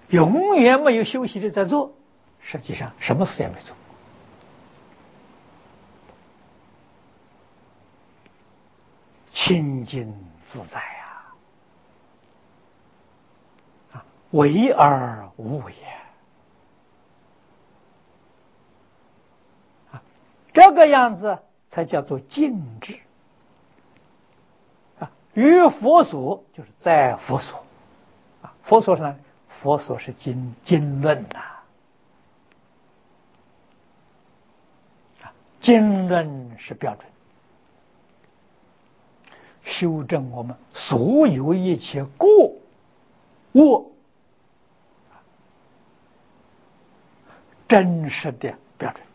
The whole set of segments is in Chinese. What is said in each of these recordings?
永远没有休息的在做，实际上什么事也没做。清净自在啊，为而无为啊，这个样子才叫做静止啊。于佛所就是在佛所啊，佛所是哪里？佛所是经论呐啊，经论是标准。修正我们所有一切过恶真实的标准，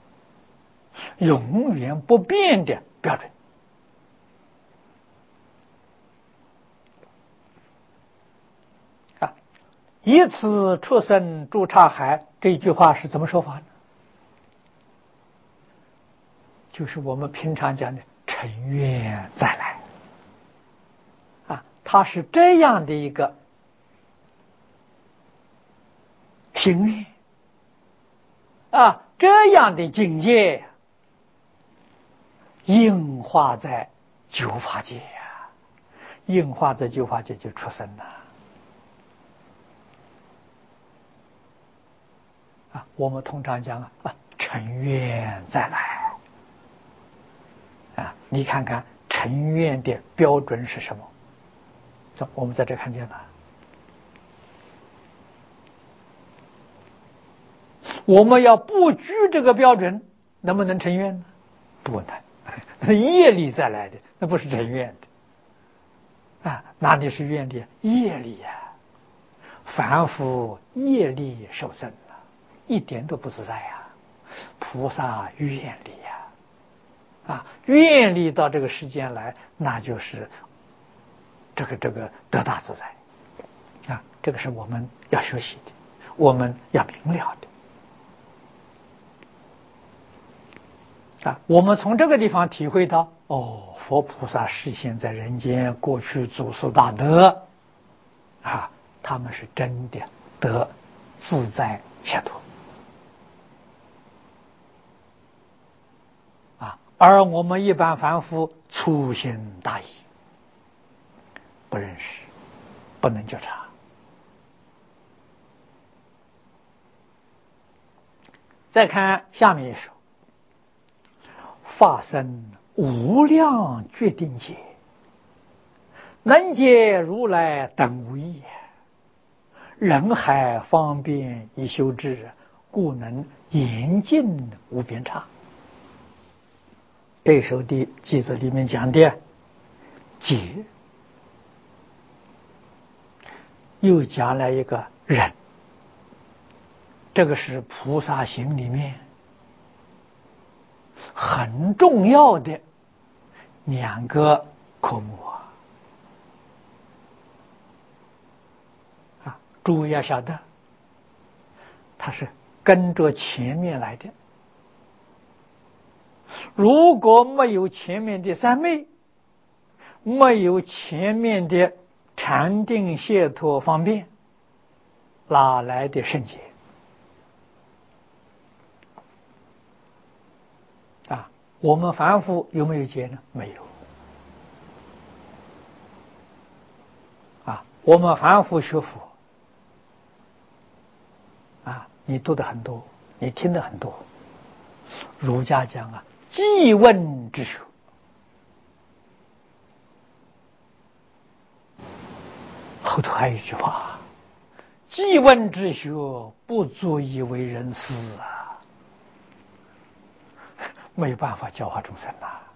永远不变的标准啊！以此出生诸刹海，这句话是怎么说法呢？就是我们平常讲的乘愿再来啊，它是这样的一个心愿啊，这样的境界应化在九法界呀，应化在九法界就出生了啊。我们通常讲啊，乘愿再来啊，你看看乘愿的标准是什么？我们在这看见了。我们要不拘这个标准，能不能成愿呢？不能，那业力再来的，那不是成愿的啊！哪里是愿力？业力呀、凡夫业力受生了，一点都不自在呀。菩萨愿力呀，啊，愿力到这个世间来，那就是这个得大自在啊！这个是我们要学习的，我们要明了的。啊，我们从这个地方体会到，哦，佛菩萨示现在人间，过去祖师大德，啊，他们是真的得自在解脱，啊，而我们一般凡夫粗心大意，不认识，不能觉察。再看下面一首。法身无量决定解，能解如来等无异。人海方便以修治，故能严禁无边差。这首的句子里面讲的解，又加了一个人，这个是菩萨行里面很重要的两个科目啊！诸位要晓得，它是跟着前面来的。如果没有前面的三昧，没有前面的禅定解脱方便，哪来的圣洁啊？我们凡夫有没有解呢？没有啊！我们凡夫学佛啊，你读的很多，你听的很多。儒家讲啊，记问之学，后头还有一句话：记问之学，不足以为人师啊，没有办法教化众生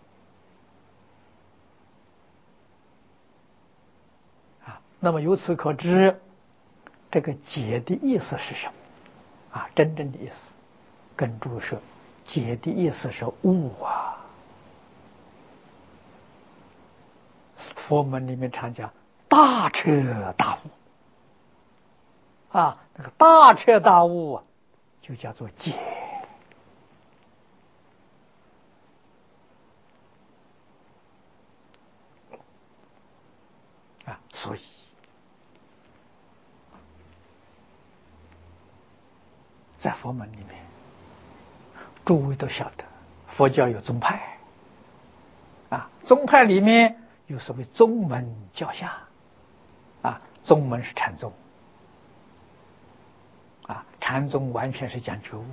啊！那么由此可知，这个解的意思是什么啊？真正的意思，跟诸位说，解的意思是悟啊。佛门里面常讲大彻大悟啊，那个大彻大悟啊，就叫做解啊。所以在佛门里面，诸位都晓得，佛教有宗派，宗派里面有所谓宗门教下，宗门是禅宗，禅宗完全是讲觉悟，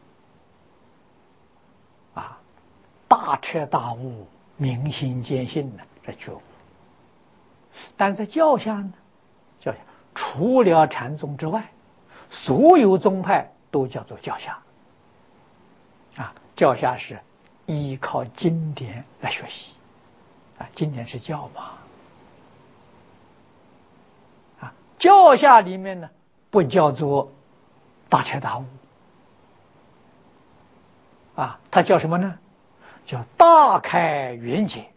大彻大悟，明心见性的这觉悟。但是在教下呢，教下除了禅宗之外，所有宗派都叫做教下。教下是依靠经典来学习，经典是教嘛。教下里面呢，不叫做大彻大悟，它叫什么呢？叫大开圆解。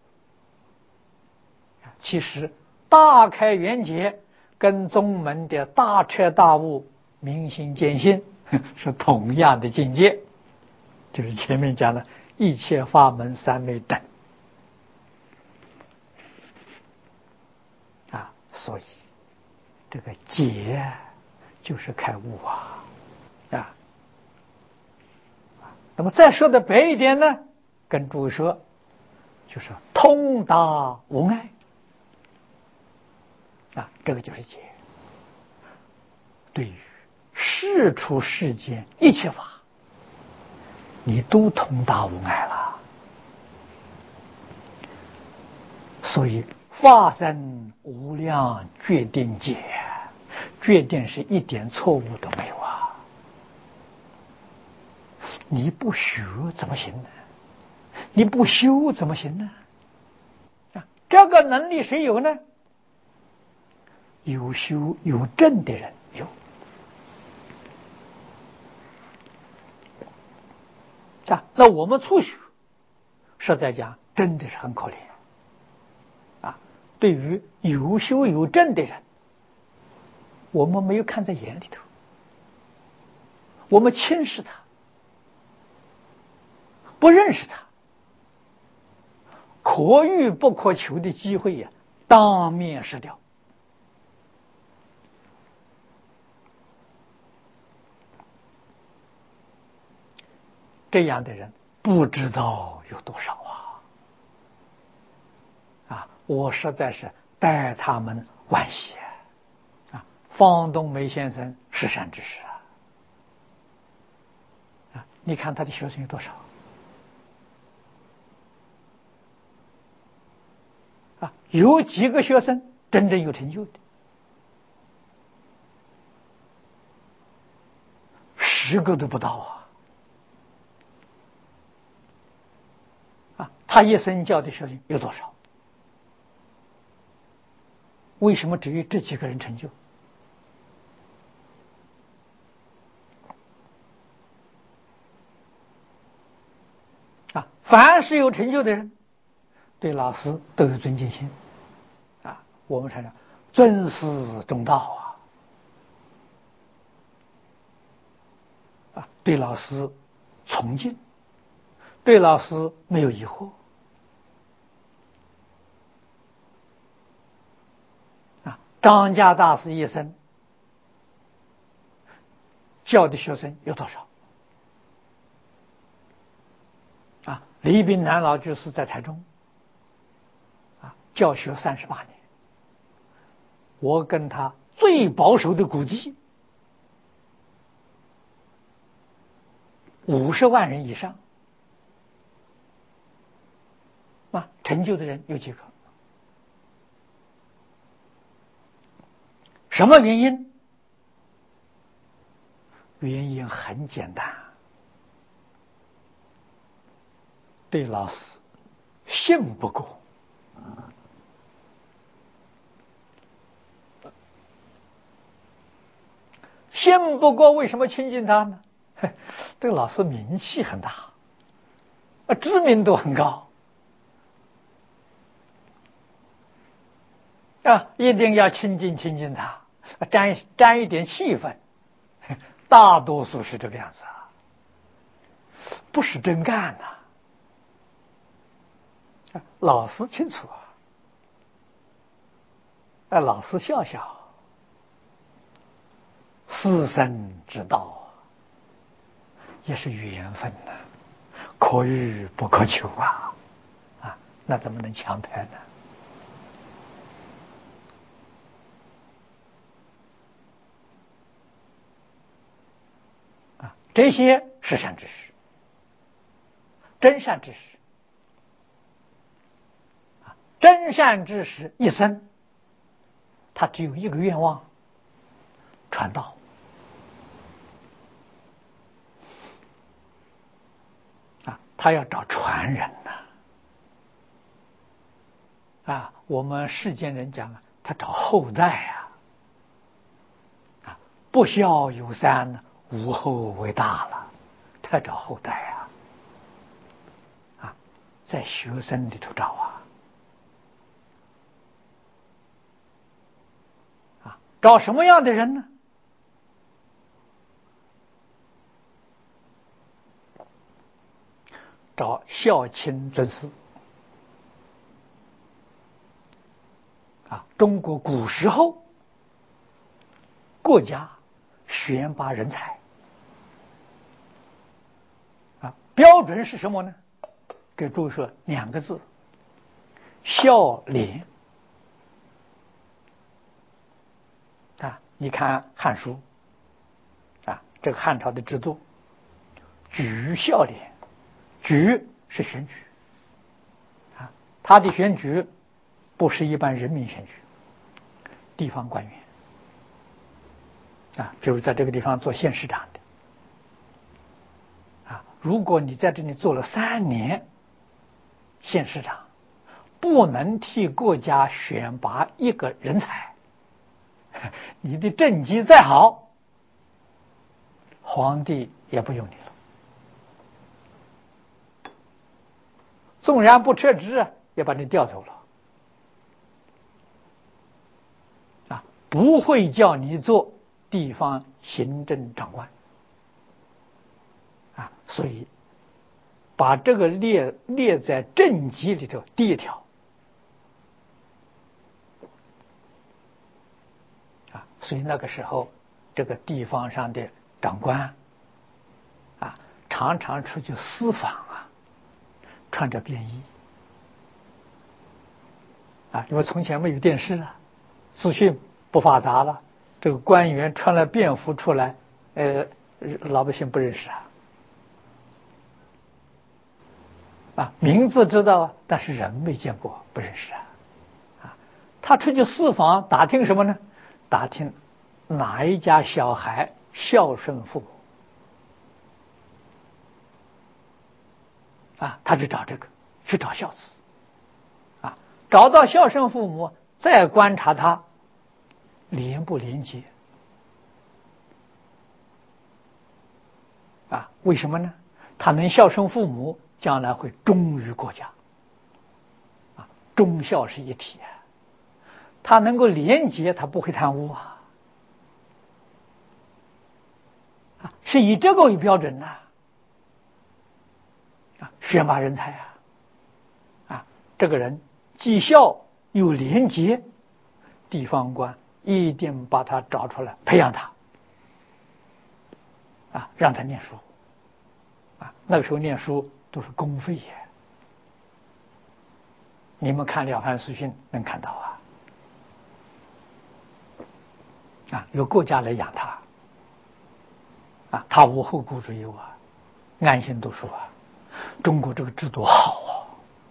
其实大开圆解跟宗门的大彻大悟、明心见性是同样的境界，就是前面讲的一切法门三昧等。所以这个解就是开悟那么再说的白一点呢，跟诸位说，就是通达无碍这个就是解。对于世出世间一切法，你都通达无碍了。所以法身无量决定解，决定是一点错误都没有你不学怎么行呢？你不修怎么行呢？这个能力谁有呢？有修有证的人有。那我们初学，实在讲真的是很可怜对于有修有证的人，我们没有看在眼里头，我们轻视他，不认识他，可遇不可求的机会当面失掉。这样的人不知道有多少我实在是代他们惋惜方东梅先生是善知识你看他的学生有多少有几个学生真正有成就的10个都不到他一生教的学生有多少？为什么只有这几个人成就？凡是有成就的人，对老师都有尊敬心我们常讲尊师重道对老师崇敬，对老师没有疑惑张家大师一生教的学生有多少李炳南老居士在台中教学38年，我跟他最保守的估计50万人以上成就的人有几个？什么原因？原因很简单，对老师信不过信不过为什么亲近他呢？这个老师名气很大知名度很高一定要亲近他，沾一点气氛，大多数是这个样子不是真干老师清楚老师笑笑，师生之道也是缘分呐，可遇不可求啊，那怎么能强迫呢？这些是善知识，真善知识，真善知识一生，他只有一个愿望：传道。他要找传人呐，我们世间人讲他找后代不孝有三，无后为大了，他找后代在学生里头找找什么样的人呢？找孝亲尊师中国古时候国家选拔人才标准是什么呢？给诸位说2个字：孝廉你看《汉书》这个汉朝的制度，举孝廉，举是选举他的选举不是一般人民选举，地方官员就是在这个地方做县市长的如果你在这里做了3年县市长，不能替国家选拔一个人才，你的政绩再好，皇帝也不用你了。纵然不撤职也把你调走了不会叫你做地方行政长官所以把这个列在政绩里头第一条所以那个时候这个地方上的长官常常出去私访穿着便衣因为从前没有电视资讯不发达了，这个官员穿了便服出来老百姓不认识名字知道但是人没见过，不认识他出去私访打听什么呢？打听哪一家小孩孝顺父母他去找这个，去找孝子找到孝顺父母，再观察他廉不廉洁为什么呢？他能孝顺父母，将来会忠于国家忠孝是一体他能够廉洁，他不会贪污是以这个为标准选拔人才这个人既孝又廉洁，地方官一定把他找出来培养他让他念书那个时候念书都是公费你们看《了凡四训》能看到由国家来养他他无后顾之忧安心读书中国这个制度好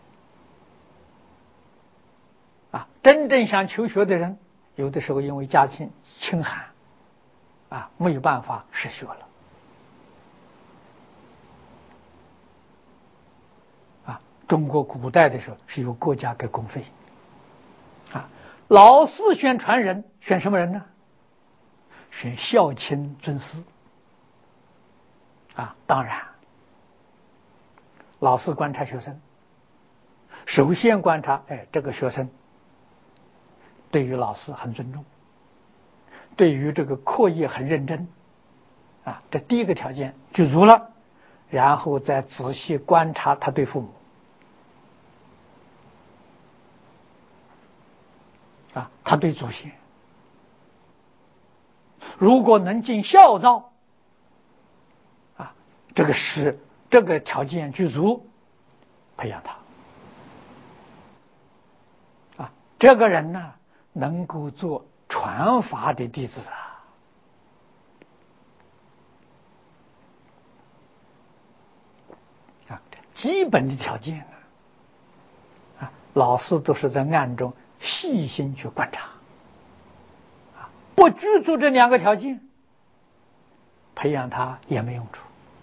真正想求学的人，有的时候因为家境清寒没有办法实学了中国古代的时候是由国家给公费老师选传人，选什么人呢？选孝亲尊师当然老师观察学生，首先观察这个学生对于老师很尊重，对于这个课业很认真这第一个条件具足了，然后再仔细观察他对父母他对祖先，如果能尽孝道这个条件具足，培养他啊，这个人呢能够做传法的弟子啊，基本的条件啊，老师都是在暗中细心去观察啊，不具足这2个条件，培养他也没用处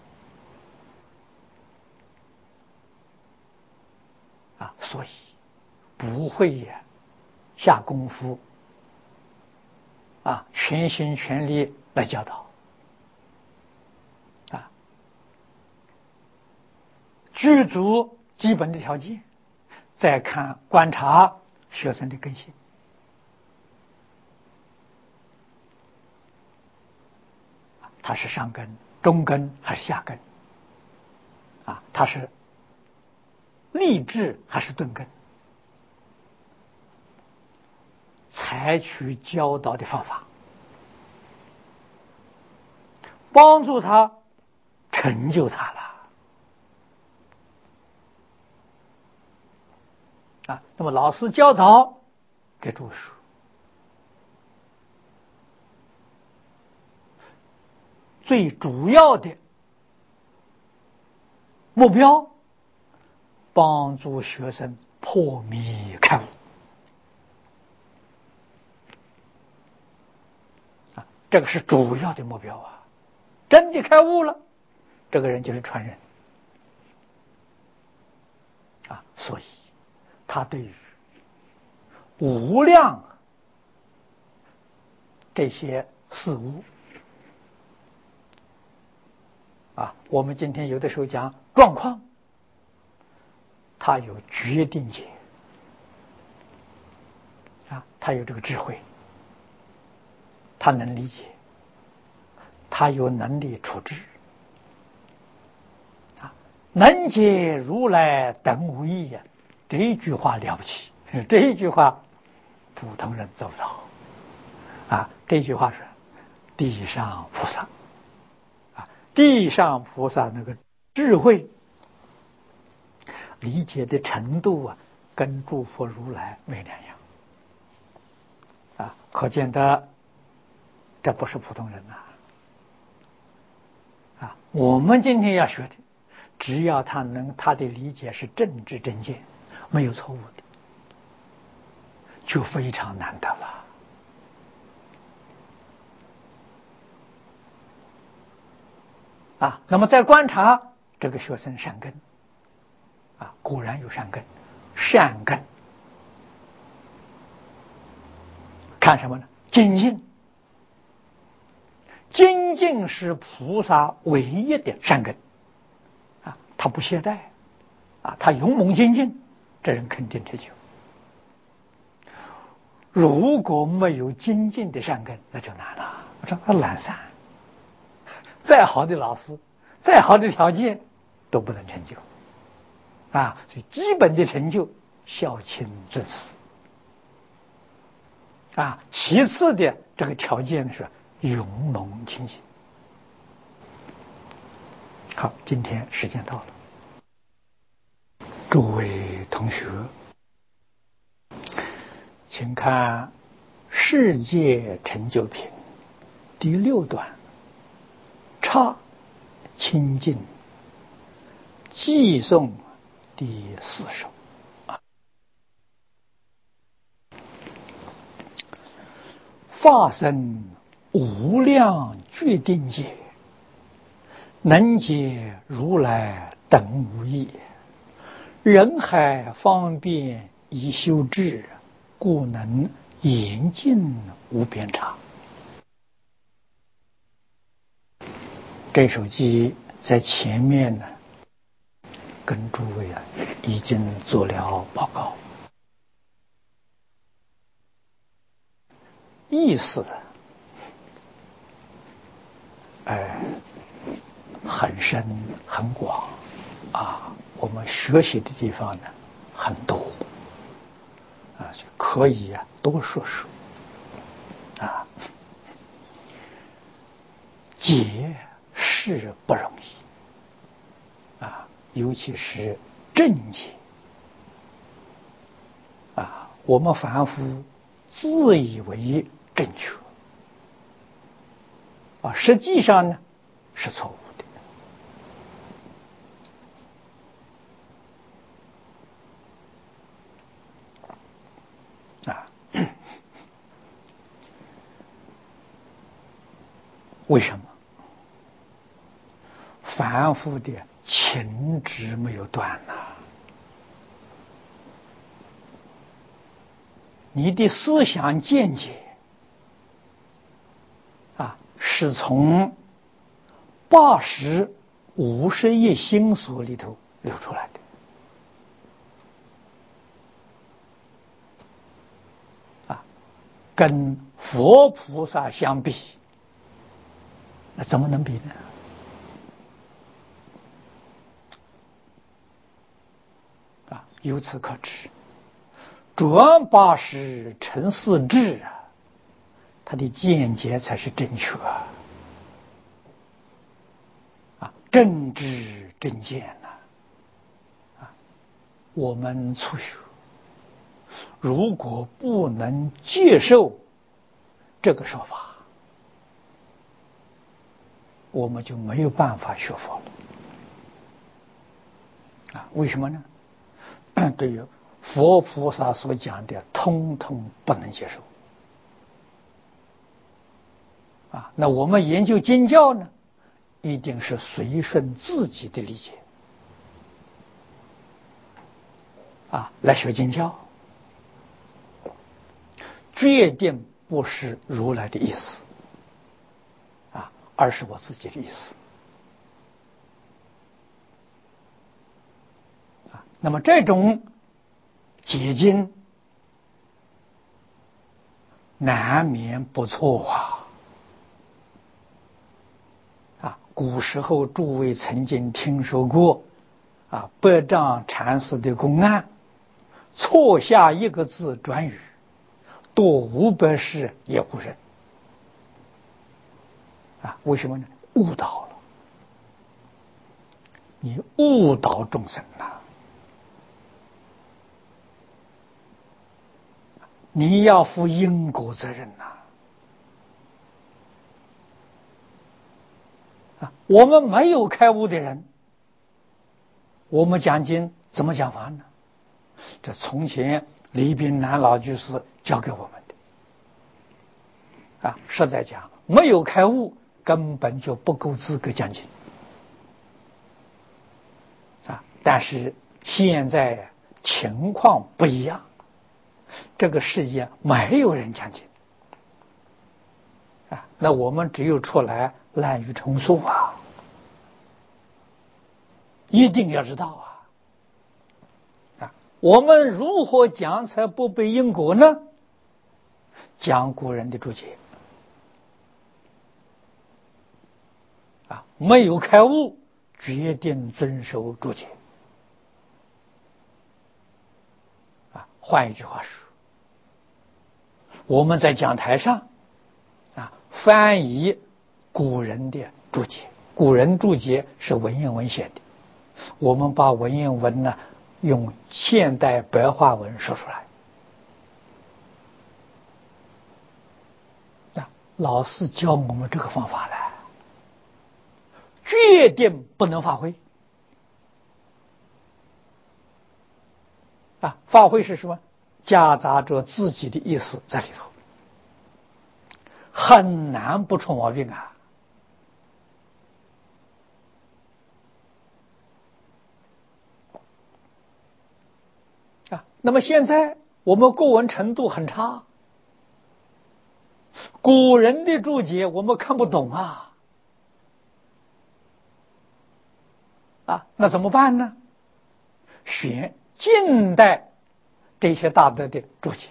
啊，所以不会下功夫啊，全心全力来教导啊，具足基本的条件，再看观察学生的根性他是上根、中根还是下根啊？他是立志还是顿根？采取教导的方法，帮助他成就他了啊。那么老师教导给注释，最主要的目标，帮助学生破迷开悟啊，这个是主要的目标啊。真的开悟了，这个人就是传人啊。所以他对于无量这些事物啊，我们今天有的时候讲状况，他有决定解啊，他有这个智慧，他能理解，他有能力处置啊，能解如来等无异呀，这一句话了不起，这一句话普通人做不到啊。这句话是地上菩萨啊，地上菩萨那个智慧理解的程度啊，跟诸佛如来没两样啊，可见的这不是普通人啊。我们今天要学的，只要他的理解是正知正见，没有错误的，就非常难得了啊。那么再观察这个学生善根啊，果然有善根，善根看什么呢？精进，精进是菩萨唯一的善根啊，他不懈怠啊，他勇猛精进，这人肯定成就。如果没有精进的善根，那就难了。我说他懒散，再好的老师，再好的条件都不能成就啊。所以基本的成就，孝亲尊师啊。其次的这个条件是勇猛精进。好，今天时间到了，诸位同学，请看世界成就品第6段，刹清净偈颂第4首。法身无量决定解，能解如来等无异。人海方便以修智，故能严禁无边差。这首偈在前面呢，跟诸位已经做了报告，意思很深很广啊，我们学习的地方呢很多啊，就可以多说说啊。解是不容易尤其是正解我们凡夫自以为正确实际上呢是错误的为什么？凡夫的情执没有断你的思想见解是从80、50亿心所里头流出来的跟佛菩萨相比，那怎么能比呢？由此可知，转80成4智他的见解才是正确正知正见我们初学如果不能接受这个说法，我们就没有办法学佛了为什么呢？对于佛菩萨所讲的通通不能接受那我们研究经教呢，一定是随顺自己的理解来学经教，决定不是如来的意思而是我自己的意思那么这种解经难免不错古时候诸位曾经听说过百丈禅师的公案，错下一个字转语，多500世也无人为什么呢？误导了，你误导众生你要负因果责任我们没有开悟的人，我们讲经怎么讲法呢？这从前李炳南老居士教给我们的实在讲，没有开悟根本就不够资格讲经但是现在情况不一样，这个世界没有人讲经那我们只有出来滥竽充数一定要知道我们如何讲才不被因果呢？讲古人的注解没有开悟，决定遵守注解换一句话说，我们在讲台上翻译古人的注解，古人注解是文言文写的，我们把文言文呢用现代白话文说出来老师教我们这个方法了，决定不能发挥发挥是什么？夹杂着自己的意思在里头，很难不出毛病那么现在我们国文程度很差，古人的注解我们看不懂那怎么办呢？选近代这些大德的注解，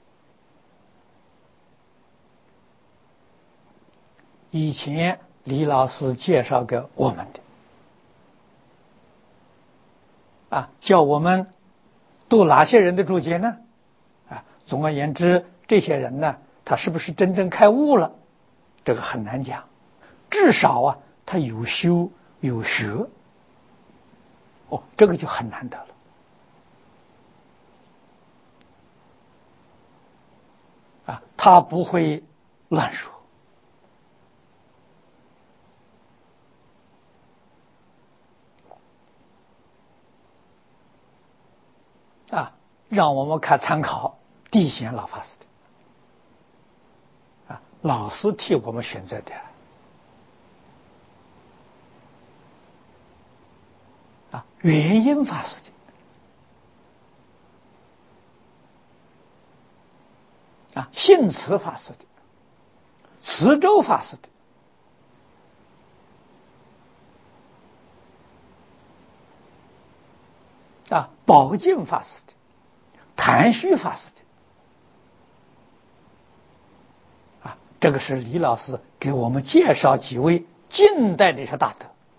以前李老师介绍给我们的叫我们读哪些人的注解呢？总而言之，这些人呢，他是不是真正开悟了？这个很难讲，至少他有修有学哦，这个就很难得了。他不会乱说。让我们看参考地显老法师的，老师替我们选择的，元音法师的，信慈法师的，慈州法师的，宝镜法师的，谭虚法师的。这个是李老师给我们介绍几位近代的一些大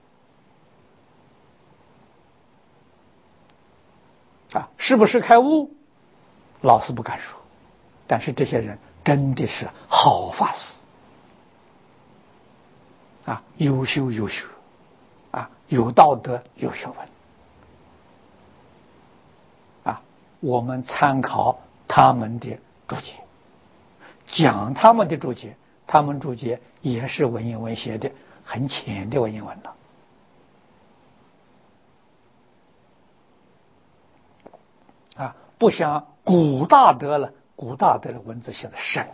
德，是不是开悟？老师不敢说，但是这些人真的是好法师，优秀有学，有道德有学问，我们参考他们的注解，讲他们的注解，他们注解也是文言文写的，很浅的文言文了，不像古大德了，古大德的文字写的深。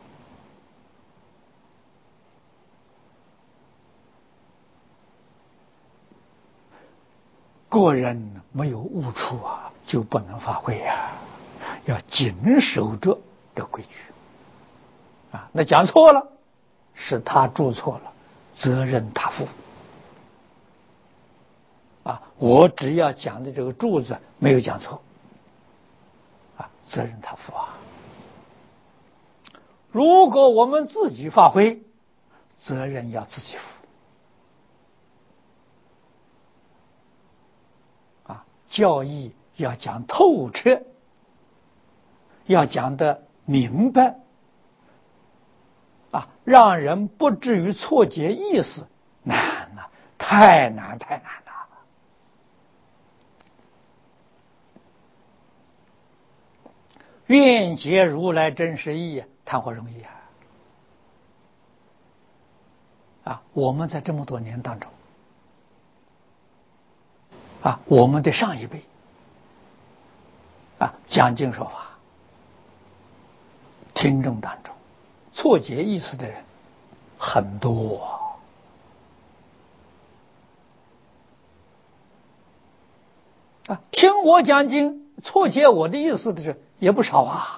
个人没有悟处就不能发挥要谨守着这规矩那讲错了，是他注错了，责任他负我只要讲的这个注字没有讲错责任他负如果我们自己发挥，责任要自己负教义要讲透彻，要讲得明白让人不至于错解意思，难了，太难了。愿解如来真实义，谈何容易我们在这么多年当中我们的上一辈讲经说法，听众当中错解意思的人很多听我讲经错解我的意思的人也不少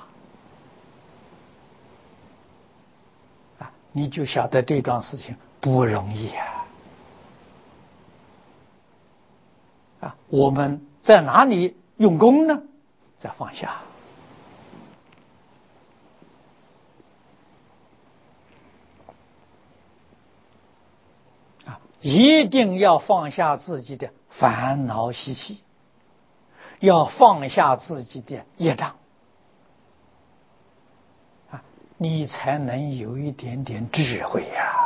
你就晓得这桩事情不容易我们在哪里用功呢？在放下一定要放下自己的烦恼习气，要放下自己的业障你才能有一点点智慧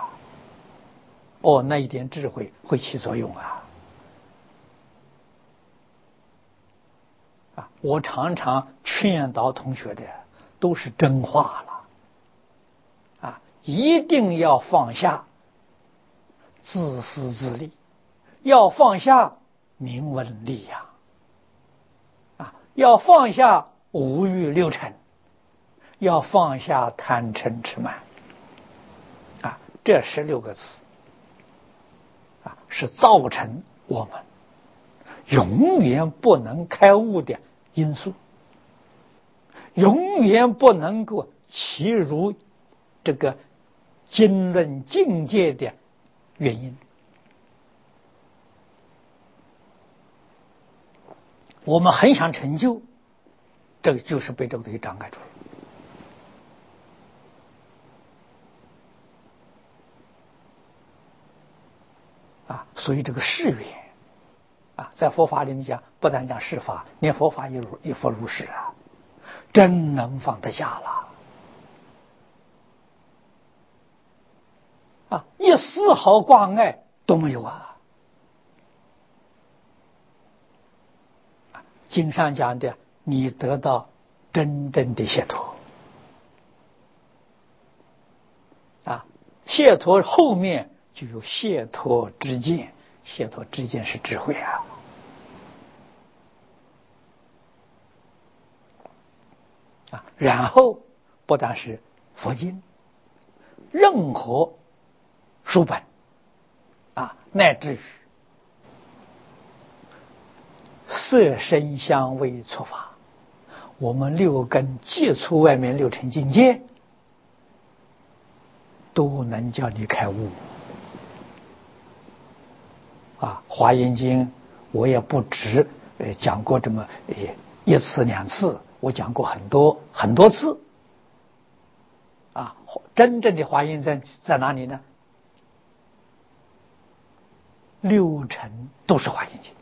那一点智慧会起作用我常常劝导同学的都是真话了一定要放下自私自利，要放下名闻利养要放下五欲六尘，要放下贪嗔痴慢这16个字是造成我们永远不能开悟的因素，永远不能够起入这个经论境界的原因。我们很想成就，这个就是被这个东西障碍住了所以这个誓愿在佛法里面讲，不但讲誓法，连佛法也佛如是真能放得下了一丝毫挂碍都没有经上讲的，你得到真正的解脱。解脱后面就有解脱知见，解脱知见是智慧然后不但是佛经，任何书本乃至于色声香味触法，我们六根接触外面六尘境界，都能叫你开悟华严经我也不止讲过这么一次两次，我讲过很多次真正的华严在哪里呢？六尘都是华严经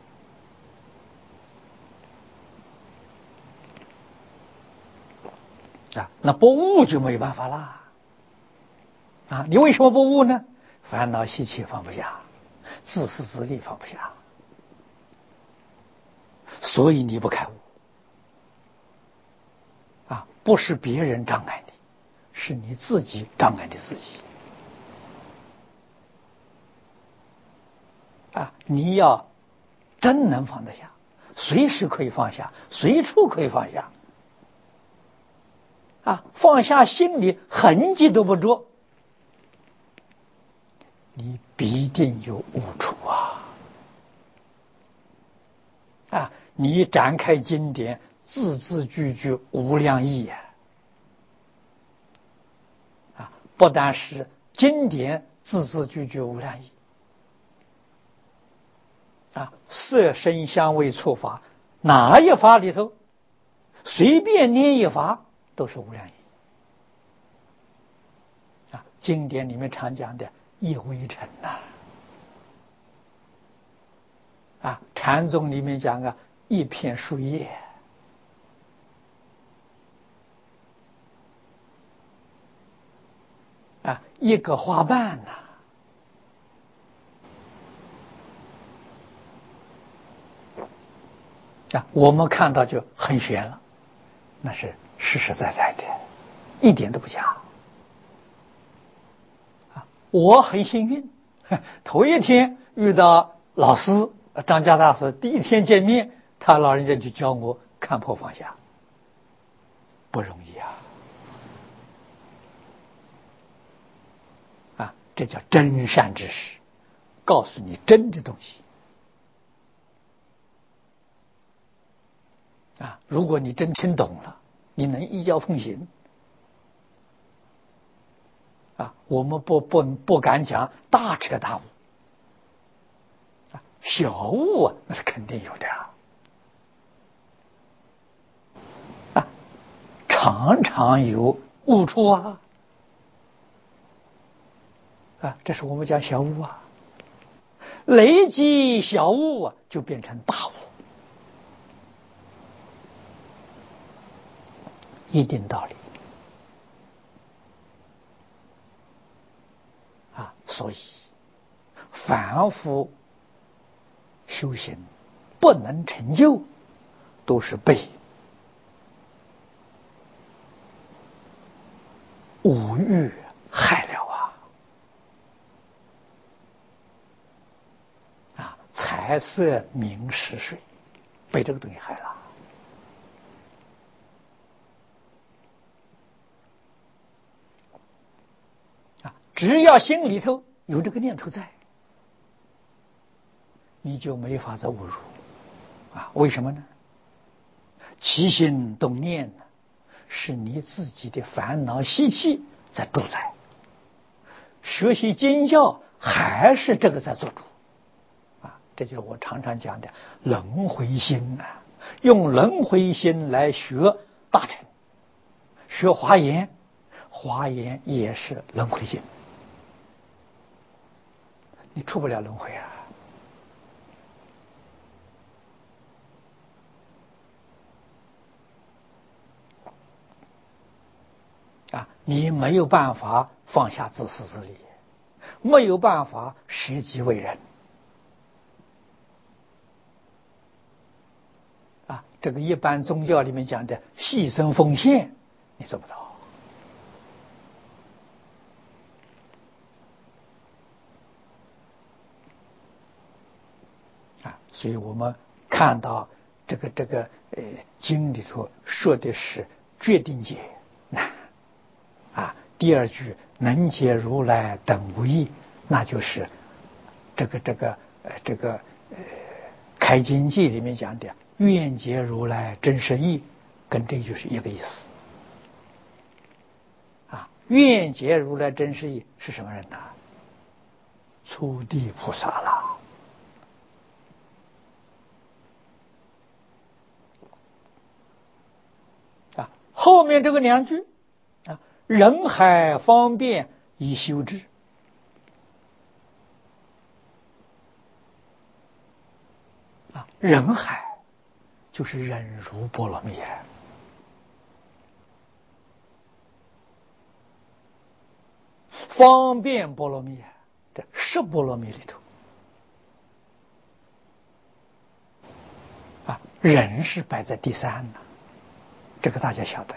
那不悟就没有办法啦你为什么不悟呢？烦恼习气放不下，自私自利放不下，所以你不开悟不是别人障碍你，是你自己障碍你自己你要真能放得下，随时可以放下，随处可以放下放下心里痕迹都不着，你必定有悟处你展开经典，字字句句无量义不但是经典字字句句无量义色声香味触法，哪一法里头随便念一法都是无量义经典里面常讲的一微尘禅宗里面讲一片树叶一个花瓣我们看到就很玄了，那是实实在在的，一点都不假我很幸运，头一天遇到老师张家大师，第一天见面，他老人家就教我看破放下，不容易这叫真善知识，告诉你真的东西如果你真听懂了，你能依教奉行我们不敢讲大彻大悟小悟那是肯定有的常常有悟处这是我们讲小悟累积小悟就变成大悟，一定道理所以凡夫修行不能成就，都是被五欲害了财色名食睡被这个东西害了只要心里头有这个念头在，你就没法子误入为什么呢？起心动念呢，是你自己的烦恼习气在主宰，学习经教还是这个在做主这就是我常常讲的轮回心用轮回心来学大乘，学华严，华严也是轮回心，你出不了轮回你没有办法放下自私自利，没有办法舍己为人这个一般宗教里面讲的牺牲奉献，你做不到。所以我们看到这个经里头说的是决定解难第二句能解如来等无异，那就是这个开经记里面讲的愿解如来真实义，跟这句是一个意思愿解如来真实义是什么人呢？初地菩萨了。后面这个两句人海方便以修之人海就是忍辱波罗蜜方便波罗蜜这十波罗蜜里头忍是摆在第三呢，这个大家晓得，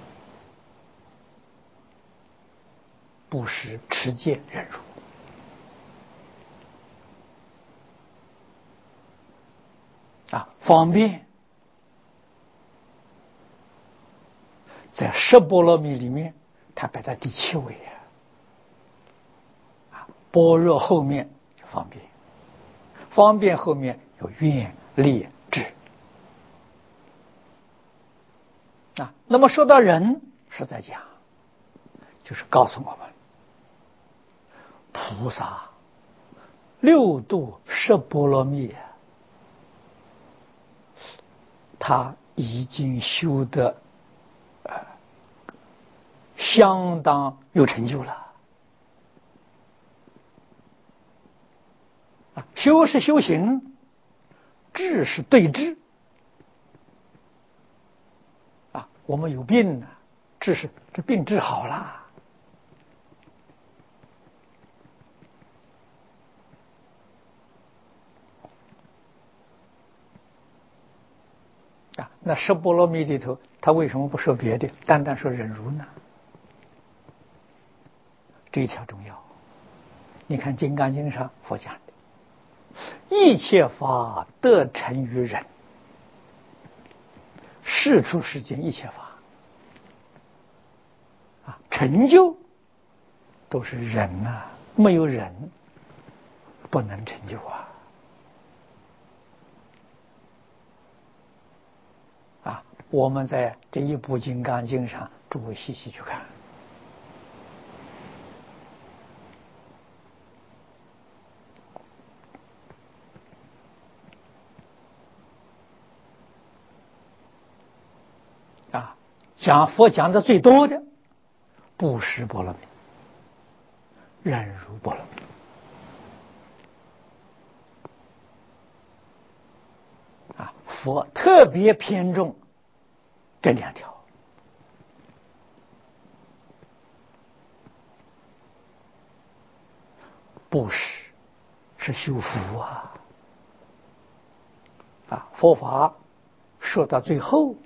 布施、持戒、忍辱方便在十波罗蜜里面它摆在第7位般若后面就方便，方便后面有愿力智那么说到人是在讲，就是告诉我们菩萨六度十波罗蜜他已经修得相当有成就了修是修行，治是对治我们有病呢，治是这病治好了那十波罗蜜里头他为什么不说别的，单单说忍辱呢？这一条重要。你看《金刚经》上佛讲的一切法得成于忍，世出世间一切法成就都是忍没有忍不能成就我们在这一部《金刚经》上，诸位细细去看讲佛讲的最多的布施波罗蜜、忍辱波罗蜜佛特别偏重这2条。布施是修福佛法说到最后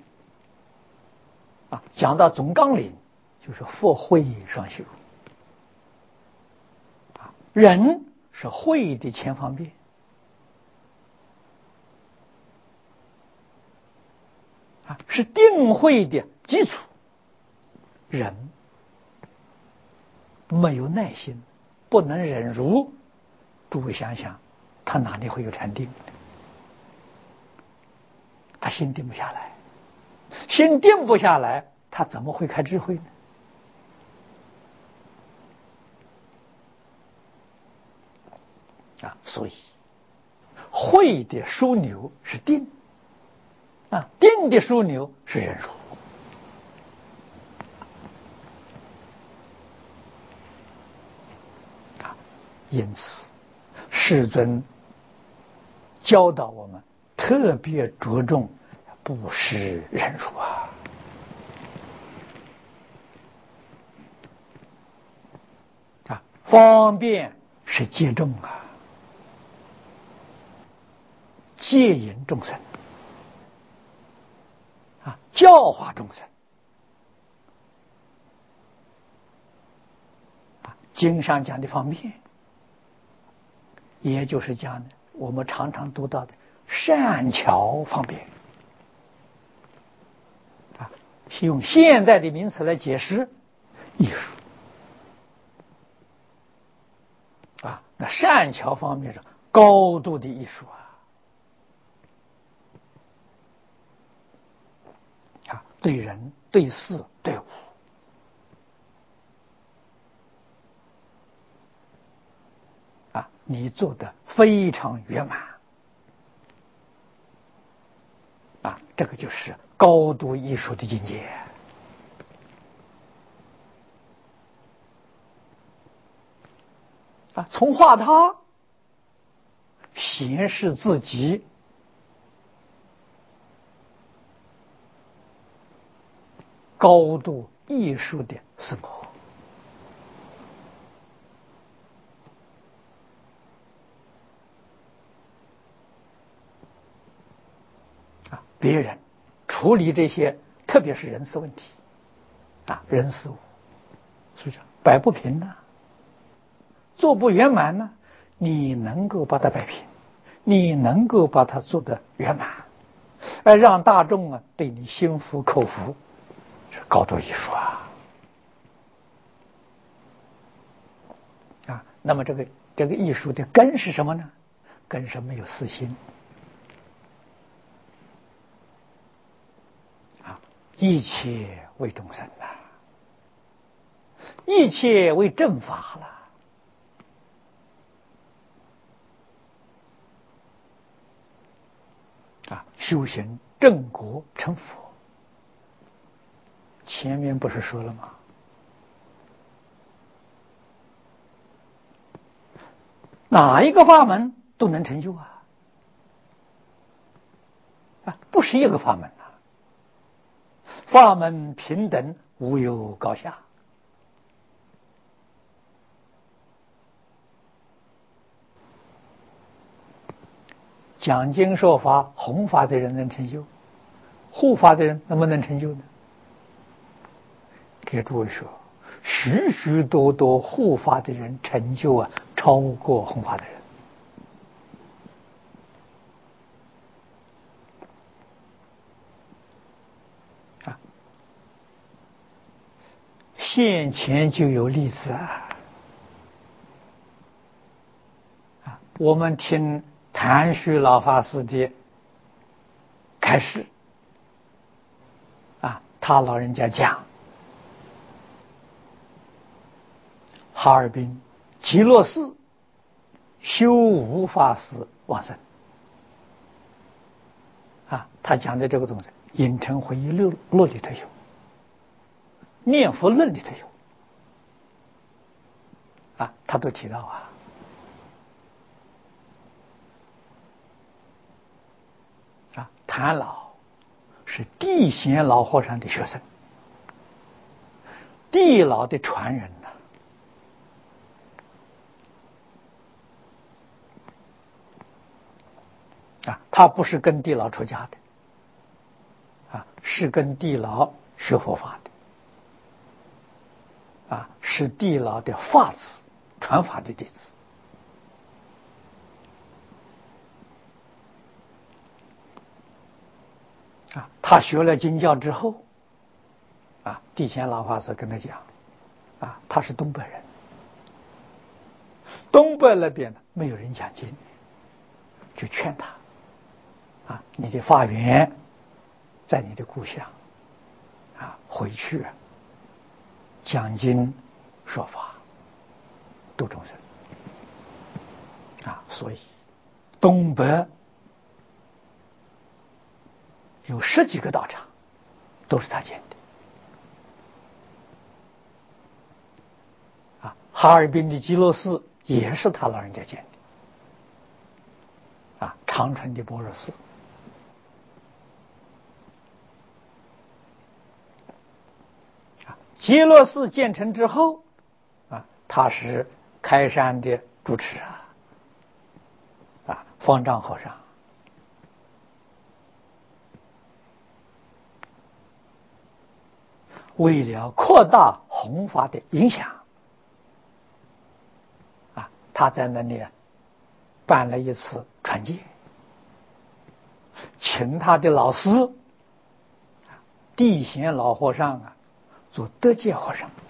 讲到总纲领，就是佛慧双修忍是慧的前方便是定慧的基础。人没有耐心，不能忍辱，诸位想想他哪里会有禅定？他心定不下来，心定不下来，他怎么会开智慧呢？所以慧的枢纽是定定的枢纽是忍辱因此世尊教导我们特别着重布施忍辱方便是戒众戒引众生教化众生。经上讲的方便，也就是讲的我们常常读到的善巧方便。用现在的名词来解释艺术。那善巧方面是高度的艺术对人、对事、对物。你做的非常圆满。这个就是高度艺术的境界。从画他显示自己高度艺术的生活。别人处理这些，特别是人事问题，人事物，是不是摆不平呢？做不圆满呢？你能够把它摆平，你能够把它做得圆满，让大众对你心服口服，是高度艺术那么这个艺术的根是什么呢？根是没有私心。一切为众生一切为正法了。修行正果成佛，前面不是说了吗？哪一个法门都能成就不是一个法门法门平等，无有高下。讲经说法弘法的人能成就，护法的人能不能成就呢？给诸位说，许许多多护法的人成就超过弘法的人。现前就有例子我们听谭旭老法师的开示他老人家讲，哈尔滨极乐寺修无法师往生他讲的这个东西，《影城回忆录》里头有，《念佛论》里头有他都提到谭老是地贤老和尚的学生，地老的传人他不是跟地老出家的是跟地老学佛法的是地老的法子，传法的弟子他学了经教之后地贤老法师跟他讲他是东北人，东北那边没有人讲经，就劝他你的法缘在你的故乡回去讲经说法度众生所以东北有10几个道场都是他建的哈尔滨的极乐寺也是他老人家建的长春的般若寺极乐寺建成之后他是开山的主持方丈和尚为了扩大弘法的影响，他在那里办了一次传戒，请他的老师地贤老和尚做德戒和尚。